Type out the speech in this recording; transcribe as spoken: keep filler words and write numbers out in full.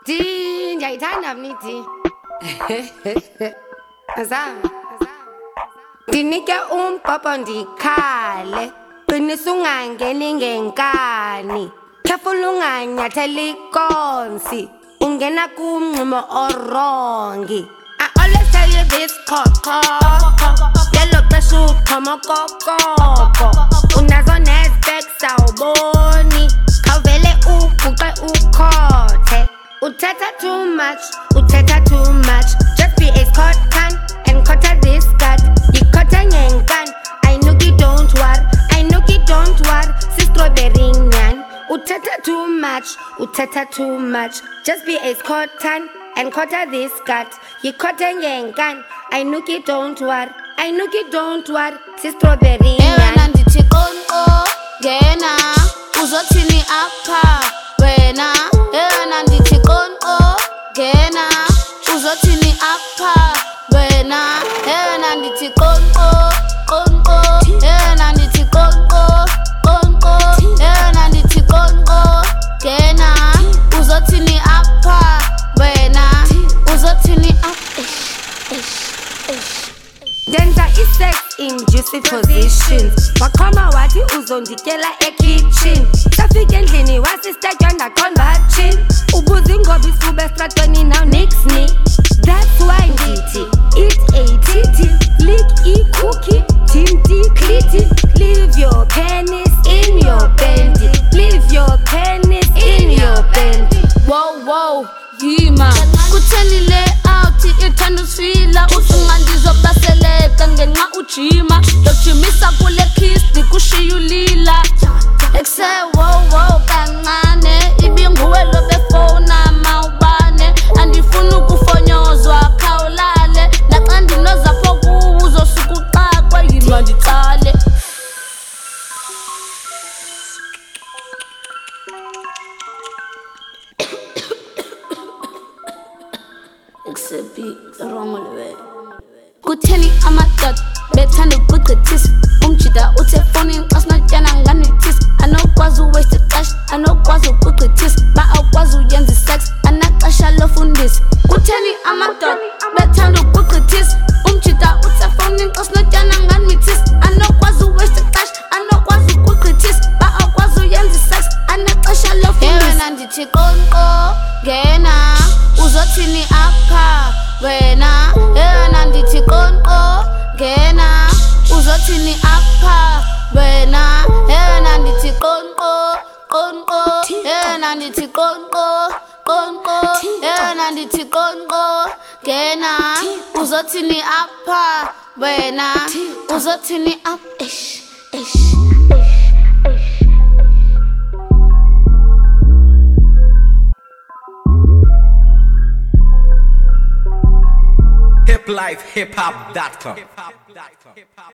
Di ngiyayithanda mina idi. Azami. Dinike umbhobho ndikhale. Qinisa ungangeni ngenkani. Careful unganyatheli ikonsi. Ungena kumnximo orongi. I always tell you this, Coco. Yellow pressure, come on, Coco. Unazo Nesbex awuboni. Kawuvele uguqe ukhothe. Uthetha too much, uthetha too much. Just be a cotton and cutter this gut. Yikhotha ngenkani. I know you don't worry, I know you don't worry. Si strawberry nyan. Uthetha too much, uthetha too much. Just be a cotton and cutter this gut. Yikhotha ngenkani. I know you don't worry, I know you don't worry. Si strawberry nyan. Wena ndithi konko ngena uzothini apha wena. Wena ndithi konko ngena uzothini apha wena. Wena ndithi konko konko. Wena ndithi konko konko. Wena ndithi konko ngena uzothini apha wena. Uzothini apha. Denza i-sex inducive positions. Wakhoma wathi uzondikela e-kitchen. Safika endlini wasistedyo ndaqonda chin. Ubuza ingoba isifuba estratweni now nix ni. That's why ndithi eat a titty, lick i-cookie, tinti clitty. Leave your penis in your panty. Leave your penis in your panty. Wow wow yima kutheni layout ithanda usifila usungandizobaseleka ngenxa ujima yojimisa kule kiss ndikushiya ulila ekse wow wow kancane ibinguwe lo befona mawubane andifuna ukufonyozwa khawulale naxa ndinozapho kuwo uzosuka uxakwe yima nditsale. Except be wrong way. Kutheni amadoda bethanda ukuchithisa umjida uthe phone asinatyana nganithisa anokwazi uwaste ixesha anokwazi ukuchithisa ba awukwazi uyenza isex anaxesha lofundisa. Kutheni amadoda bethanda ukuchithisa umjida uthe phone asinatyana nganithisa anokwazi uwaste ixesha anokwazi ukuchithisa ba awukwazi uyenza isex anaxesha lofundisa. Wena ndithi konko ngena uzothini apha wena. Wena ndithi konko ngena uzothini apha wena. Wena ndithi konko konko. Wena ndithi konko konko. Wena ndithi konko ngena uzothini apha wena. Uzothini apha. Ish ish. hip life hip hop dot com